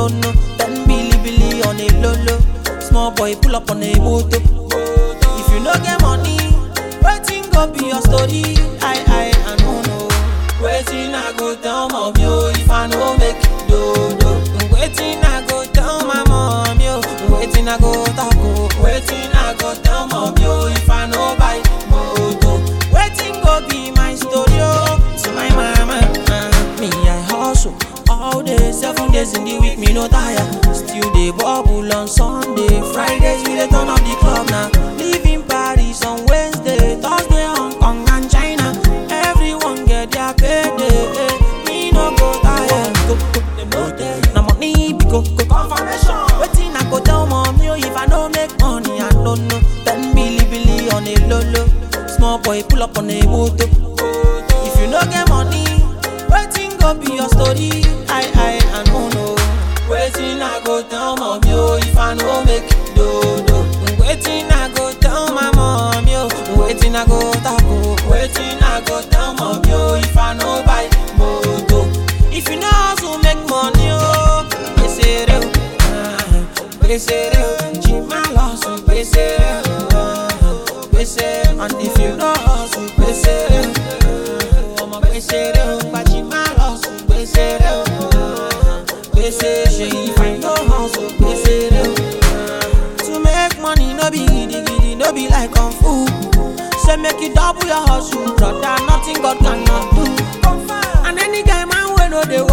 no no. 10 billy on a lolo. Small boy pull up on a moto. If you no get money, waiting go be your story. I no no. Waiting I go tell mom yo if I no make it do. Waiting I go tell my mom yo. Waiting I go talk. Waiting I go tell mom yo if I no buy moto. Waiting go be my story yo. To my mama, me I hustle all day, 7 days in the week, me no tire. Still dey bubble on Sunday, Fridays we dey turn up the club now. Live in Paris on Wednesday, Thursday Hong Kong and China. Everyone get their payday, me no go tire. Na money be go confirmation. Wetin I go tell mommy if I no make money? I don't know. 10 billy on a lolo. Small boy pull up on a moto. If you no get money, waiting go be your story. I no no. Waiting I go tell mom yo if I no make it do. Waiting I go tell my mom yo. Waiting I go taco. Waiting I go tell mom yo if I no buy moto. If you know how to make money yo, pesere, chima losu pesere, pesere. And if you know how to pesere, pesere, chima losu pesere, pesere. If I know how to pesere, to make money no be giddy, no be like kung fu. Say make it double your hustle, brother. Nothing God cannot do. And any guy man we know they